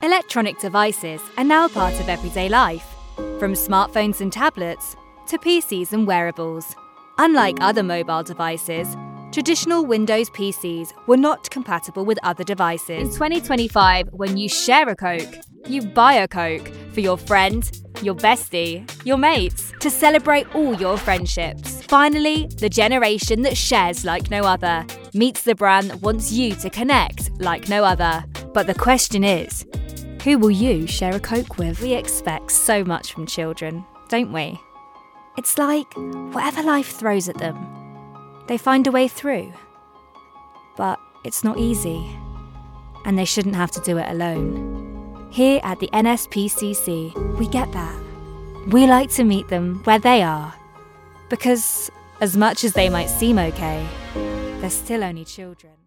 Electronic devices are now part of everyday life, from smartphones and tablets to PCs and wearables. Unlike other mobile devices, traditional Windows PCs were not compatible with other devices. In 2025, when you share a Coke, you buy a Coke for your friend, your bestie, your mates, to celebrate all your friendships. Finally, the generation that shares like no other meets the brand that wants you to connect like no other. But the question is, who will you share a Coke with? We expect so much from children, don't we? It's like whatever life throws at them, they find a way through. But it's not easy, and they shouldn't have to do it alone. Here at the NSPCC, we get that. We like to meet them where they are, because as much as they might seem okay, they're still only children.